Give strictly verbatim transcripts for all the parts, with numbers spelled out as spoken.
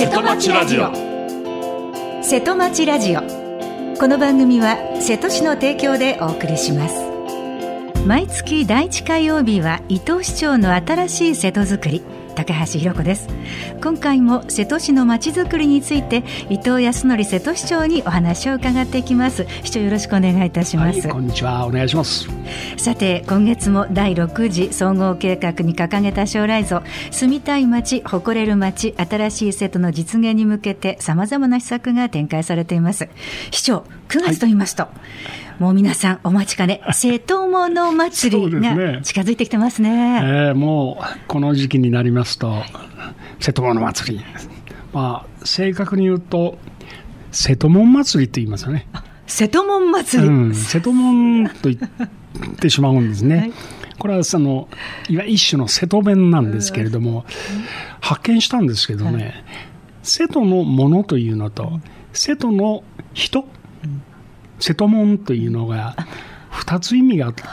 瀬戸町ラジオ。瀬戸町ラジオ、この番組は瀬戸市の提供でお送りします。毎月だいいち火曜日は伊東市長の新しい瀬戸づくり、高橋弘子です。今回も瀬戸市のまちづくりについて伊藤康則瀬戸市長にお話を伺っていきます。市長、よろしくお願いいたします。 はい、こんにちは、お願いします。 さて、今月もだいろく次総合計画に掲げた将来像、住みたい街、誇れる街、新しい瀬戸の実現に向けて様々な施策が展開されています。市長、くがつと言いますと、はい、もう皆さんお待ちかね、瀬戸物祭りが近づいてきてますね。 えー、もうこの時期になりますと、はい、瀬戸物祭り、まあ、正確に言うと瀬戸門祭りと言いますよね。 瀬戸門祭り、 うん、瀬戸門と言ってしまうんですね。はい、これはそのいわゆる一種の瀬戸弁なんですけれども、発見したんですけどね、はい、瀬戸のものというのと瀬戸の人、瀬戸門というのがふたつ意味があって、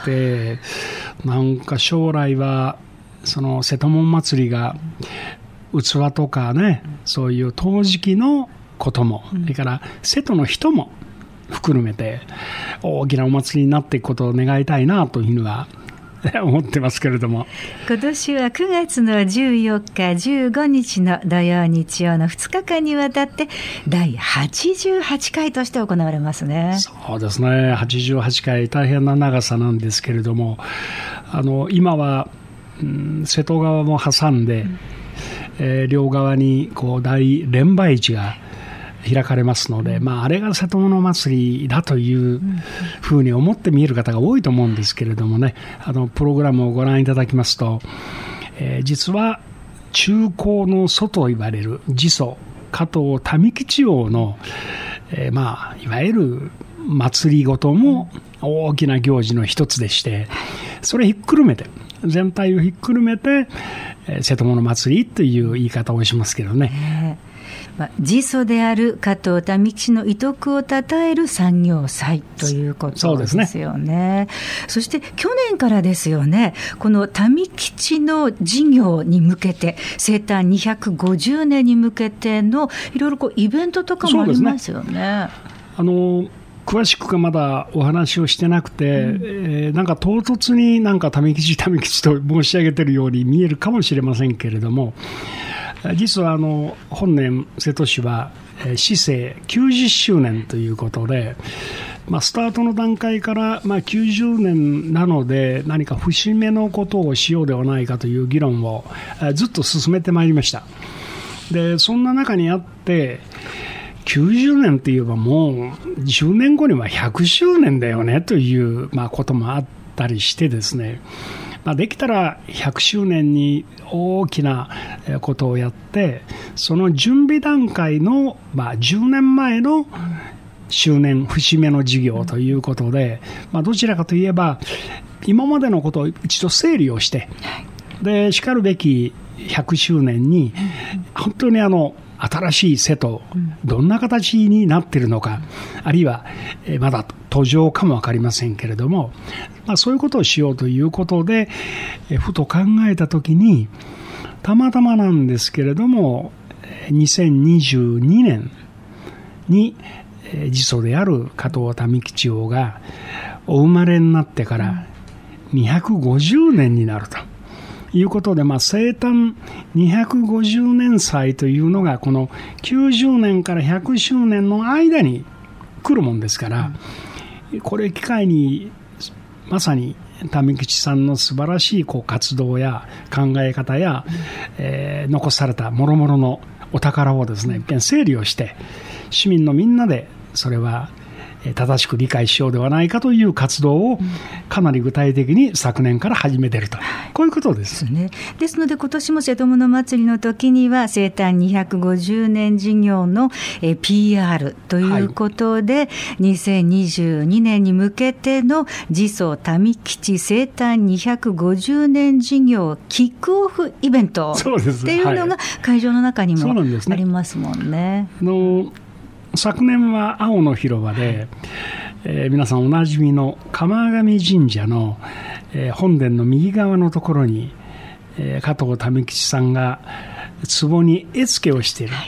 なんか将来はその瀬戸門祭りが器とかね、そういう陶磁器のことも、それから瀬戸の人も含めて大きなお祭りになっていくことを願いたいなというのは思ってますけれども、 今年はくがつのじゅうよっかじゅうごにちの土曜日曜のふつかかんにわたってだいはちじゅうはちかいとして行われますね。 そうですね、はちじゅうはちかい、大変な長さなんですけれども、あの今は、うん、瀬戸川も挟んで、うん、えー、両側にこう大連梅市が開かれますので、まあ、あれが瀬戸物祭りだというふうに思って見える方が多いと思うんですけれどもね、あのプログラムをご覧いただきますと、えー、実は中興の祖と言われる次祖加藤民吉王の、えーまあ、いわゆる祭りごとも大きな行事の一つでして、それひっくるめて全体をひっくるめて、えー、瀬戸物祭りという言い方をしますけどね。 まあ、次祖である加藤民吉の遺徳をたたえる産業祭ということですよね。そして去年からですよね、この民吉の事業に向けて生誕にひゃくごじゅうねんに向けてのいろいろこうイベントとかもありますよね。 あの詳しくはまだお話をしてなくて、うん、えー、なんか唐突になんか民吉民吉と申し上げているように見えるかもしれませんけれども、実はあの本年瀬戸市は市政きゅうじゅっしゅうねんということで、まあ、スタートの段階からまあきゅうじゅうねんなので何か節目のことをしようではないかという議論をずっと進めてまいりました。でそんな中にあってきゅうじゅうねんといえばもうじゅうねんごにはひゃくしゅうねんだよねというまあこともあったりしてですね、まあ、できたらひゃくしゅうねんに大きなことをやって、その準備段階の、まあ、じゅうねんまえの周年節目の事業ということで、まあ、どちらかといえば今までのことを一度整理をして、でしかるべきひゃくしゅうねんに本当にあの新しい瀬戸、どんな形になっているのか、あるいはまだ途上かも分かりませんけれども、まあ、そういうことをしようということで、ふと考えたときに、たまたまなんですけれども、にせんにじゅうにねんに次祖である加藤民吉王がお生まれになってからにひゃくごじゅうねんになるということで、まあ、生誕にひゃくごじゅうねん祭というのがこのきゅうじゅうねんからひゃくしゅうねんの間に来るもんですから、これ機会にまさに民吉さんの素晴らしいこう活動や考え方や、えー、残された諸々のお宝をですね、一遍整理をして市民のみんなでそれは正しく理解しようではないかという活動をかなり具体的に昨年から始めていると、こういうことです、 ね、ですので今年も瀬戸物祭りの時には生誕にひゃくごじゅうねん事業の ピーアール ということで、はい、にせんにじゅうにねんに向けての次祖民吉生誕にひゃくごじゅうねん事業キックオフイベントっていうのが会場の中にもありますもんね。 あの昨年は青の広場で、えー、皆さんおなじみの釜上神社の、えー、本殿の右側のところに、えー、加藤民吉さんが壺に絵付けをしている、はい、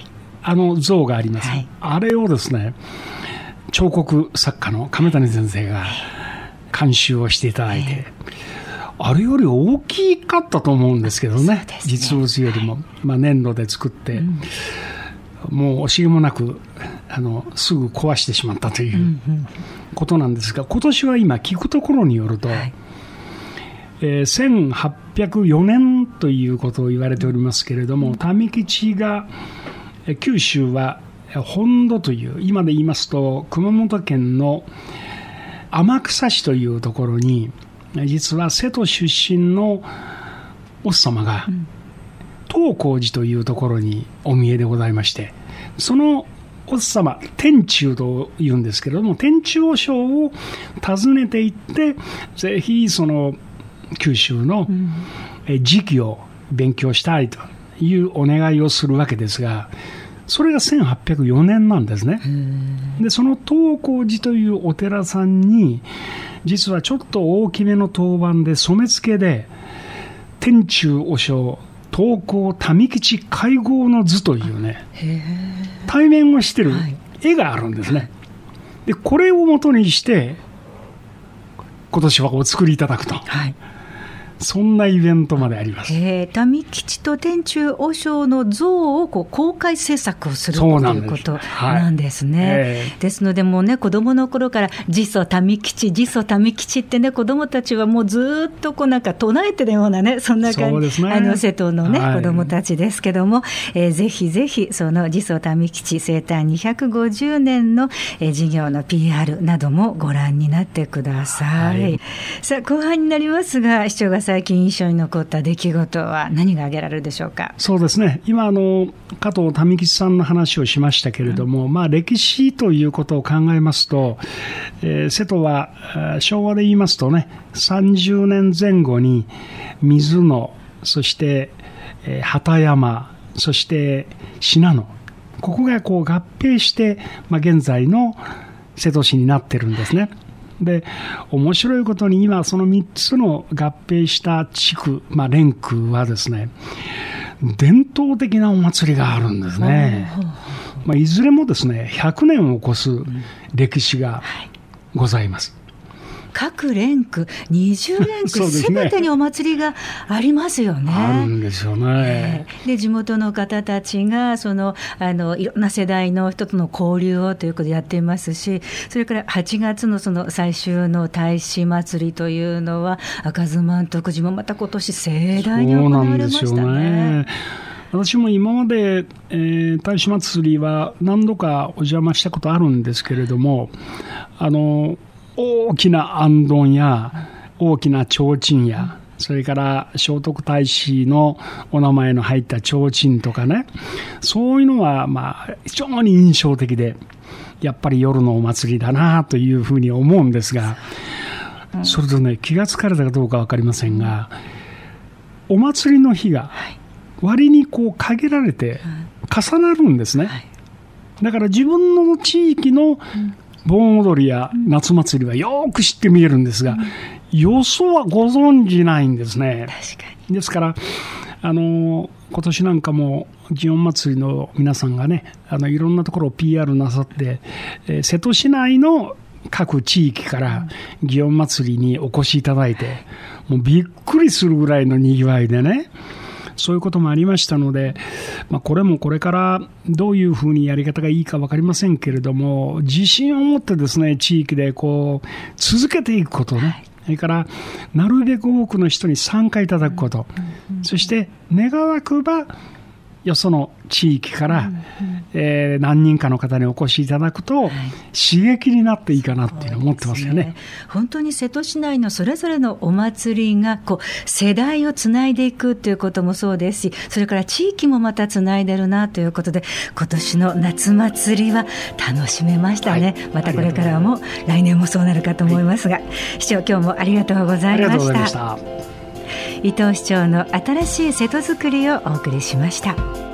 あの像があります、 はい、 あれをですね彫刻作家の亀谷先生が監修をしていただいて、はい、あれより大きかったと思うんですけど ね, ね実物よりも、まあ、粘土で作って、うん、もう惜しげもなくあのすぐ壊してしまったということなんですが、今年は今聞くところによると、はい、えー、せんはっぴゃくよねんということを言われておりますけれども、民吉が九州は本土という、今で言いますと熊本県の天草市というところに、実は瀬戸出身のおっさまが東光寺というところにお見えでございまして、そのおっさま天中というんですけれども、天中和尚を訪ねていって、ぜひその九州の磁器を勉強したいというお願いをするわけですが、それがせんはっぴゃくよねんなんですね。でその東光寺というお寺さんに、実はちょっと大きめの当番で染付で天中和尚東光民吉会合の図というね、対面をしてる絵があるんですね。でこれを元にして今年はお作りいただくと、はい、そんなイベントまであります。 えー、民吉と天中和尚の像をこう公開制作をするということなんですね。はい、えー、ですのでもうね、子どもの頃から自祖民吉自祖民吉ってね、子どもたちはもうずっとこうなんか唱えてるようなね、そんな感じ、ね、あの瀬戸のね、はい、子どもたちですけども、えー、ぜひぜひその自祖民吉生誕にひゃくごじゅうねんの、えー、事業の ピーアール などもご覧になってください。はい、さあ後半になりますが、市長が最近印象に残った出来事は何が挙げられるでしょうか。 そうですね、今あの加藤民吉さんの話をしましたけれども、うん、まあ、歴史ということを考えますと、えー、瀬戸は昭和で言いますとね、さんじゅうねんぜん後に水野、そして、えー、畑山、そして信濃、ここがこう合併して、まあ、現在の瀬戸市になってるんですね。で面白いことに今そのみっつの合併した地区、まあ、連区はですね、伝統的なお祭りがあるんですね。まあ、いずれもですねひゃくねんを超す歴史がございます。 各連区にじゅう連区すべてにお祭りがありますよね。 あるんですよね。 で地元の方たちがそのあのいろんな世代の人との交流をということでやっていますし、それからはちがつのその最終の大師祭りというのは赤須満徳寺もまた今年盛大に行われましたね。そうなんですよね。 私も今まで、えー、大師祭りは何度かお邪魔したことあるんですけれども、あの大きな行燈や大きな提灯や、それから聖徳太子のお名前の入った提灯とかね、そういうのはまあ非常に印象的で、やっぱり夜のお祭りだなというふうに思うんですが、それとね、気がつかれたかどうか分かりませんが、お祭りの日が割にこう限られて重なるんですね。だから自分の地域の盆踊りや夏祭りはよく知って見えるんですが、よそはご存じないんですね。 確かに。 ですからあの今年なんかも祇園祭の皆さんがね、あのいろんなところを ピーアール なさって、えー、瀬戸市内の各地域から祇園祭にお越しいただいて、もうびっくりするぐらいのにぎわいでね、そういうこともありましたので、まあ、これもこれからどういうふうにやり方がいいか分かりませんけれども、自信を持ってですね、地域でこう続けていくことね、それからなるべく多くの人に参加いただくこと、そして願わくばよその地域から、うんうん、えー、何人かの方にお越しいただくと、はい、刺激になっていいかなっていうのを思ってますよね。 ね、本当に瀬戸市内のそれぞれのお祭りがこう世代をつないでいくということもそうですし、それから地域もまたつないでるなということで、今年の夏祭りは楽しめましたね。はい、またこれからも来年もそうなるかと思いますが、はい、市長今日もありがとうございました。ありがとうございました。伊藤市長の新しい瀬戸づくりをお送りしました。